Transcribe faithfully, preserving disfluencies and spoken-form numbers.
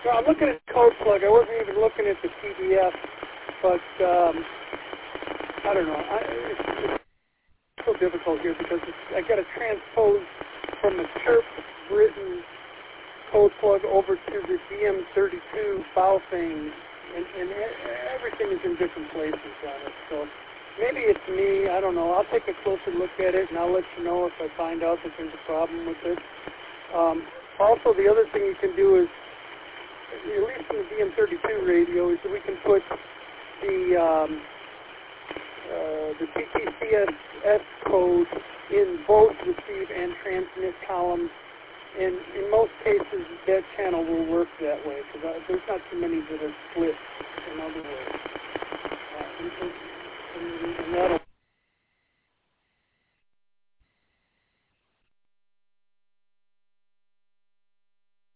So I'm looking at code plug. I wasn't even looking at the P D F, but um, I don't know. I, it's, it's so difficult here because it's, I got to transpose from the chirp written code plug over to the D M thirty-two file thing, and, and everything is in different places on it. So maybe it's me. I don't know. I'll take a closer look at it, and I'll let you know if I find out that there's a problem with it. Um, also, the other thing you can do is, at least in the D M thirty-two radio, is that we can put the um, uh, the T T C S code in both receive and transmit columns. And in most cases, that channel will work that way because there's not too many that are split in other ways. Uh, and, and, and that'll